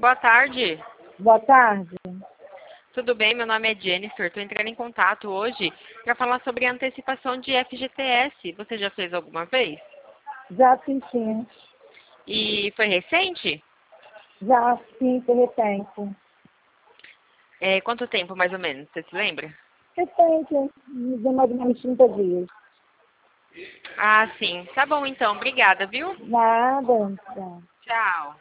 Boa tarde. Boa tarde. Tudo bem? Meu nome é Jennifer. Estou entrando em contato hoje para falar sobre a antecipação de FGTS. Você já fez alguma vez? Já assisti. E foi recente? Já sim, de repente. Quanto tempo, mais ou menos? Você se lembra? Recente, de mais ou menos 30 dias. Ah, sim. Tá bom, então. Obrigada, viu? Nada. Tá. Tchau.